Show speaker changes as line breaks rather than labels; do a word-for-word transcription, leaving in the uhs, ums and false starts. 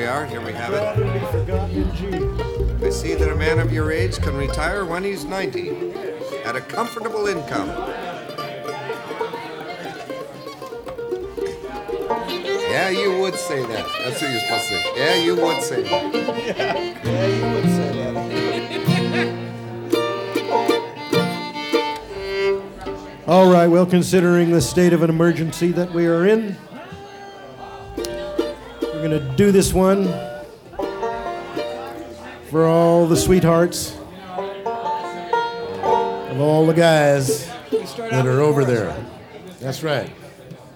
we are. Here we have
Proud
it.
to be forgotten in G.
I see that a man of your age can retire when he's ninety at a comfortable income. Yeah, you would say that. That's what you're supposed to say. Yeah, you would say that.
Yeah, yeah, you would say that. All right, well, considering the state of an emergency that we are in, we're going to do this one for all the sweethearts of all the guys that are over there. That's right.